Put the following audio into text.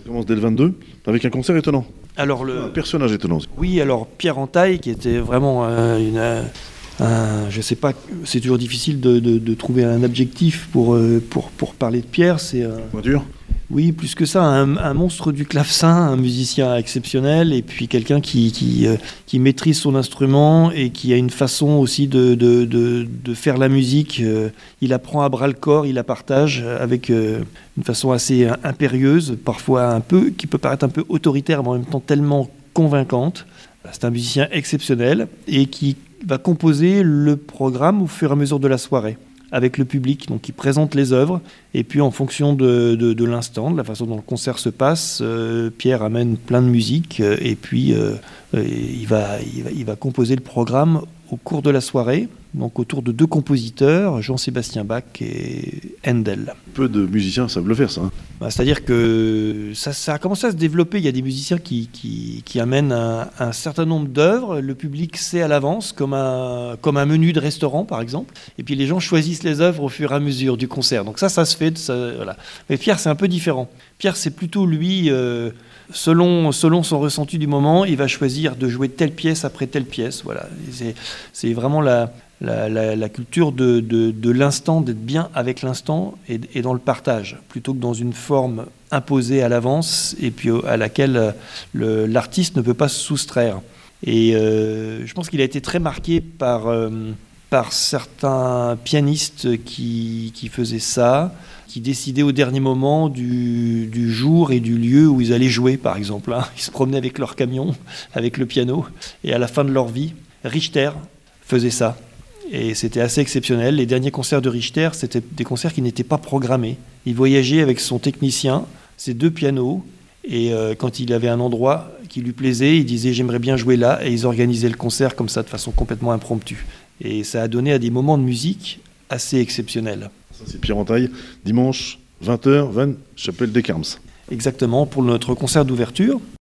commence dès le 22 avec un concert étonnant. Alors Un personnage étonnant aussi. oui, alors Pierre Entaille, qui était vraiment je sais pas, c'est toujours difficile de trouver un adjectif pour parler de Pierre. C'est Point dur. oui, plus que ça, un monstre du clavecin, un musicien exceptionnel, et puis quelqu'un qui maîtrise son instrument et qui a une façon aussi de faire la musique. Il apprend à bras le corps, il la partage avec une façon assez impérieuse, parfois qui peut paraître un peu autoritaire, mais en même temps tellement convaincante. C'est un musicien exceptionnel et qui va composer le programme au fur et à mesure de la soirée avec le public, donc il présente les œuvres, et puis en fonction de l'instant, de la façon dont le concert se passe, Pierre amène plein de musique, et puis il va composer le programme au cours de la soirée, donc autour de 2 compositeurs, Jean-Sébastien Bach et Handel. Peu de musiciens savent le faire, ça. C'est-à-dire que ça a commencé à se développer. Il y a des musiciens qui amènent un certain nombre d'œuvres. Le public sait à l'avance, comme un menu de restaurant, par exemple. Et puis les gens choisissent les œuvres au fur et à mesure du concert. Donc ça se fait. Voilà. Mais Pierre, c'est un peu différent. Pierre, c'est plutôt lui, selon son ressenti du moment, il va choisir de jouer telle pièce après telle pièce. Voilà. C'est vraiment la culture de l'instant, d'être bien avec l'instant et dans le partage, plutôt que dans une forme imposée à l'avance et puis à laquelle l'artiste ne peut pas se soustraire. Et je pense qu'il a été très marqué par certains pianistes qui faisaient ça, qui décidaient au dernier moment du jour et du lieu où ils allaient jouer, par exemple. Ils se promenaient avec leur camion, avec le piano, et à la fin de leur vie, Richter faisait ça. Et c'était assez exceptionnel. Les derniers concerts de Richter, c'était des concerts qui n'étaient pas programmés. Il voyageait avec son technicien, ses 2 pianos, et quand il avait un endroit qui lui plaisait, il disait « j'aimerais bien jouer là », et ils organisaient le concert comme ça, de façon complètement impromptue. Et ça a donné à des moments de musique assez exceptionnels. Ça, c'est Pierre Entaille, dimanche 20h, Chapelle des Carmes. Exactement, pour notre concert d'ouverture.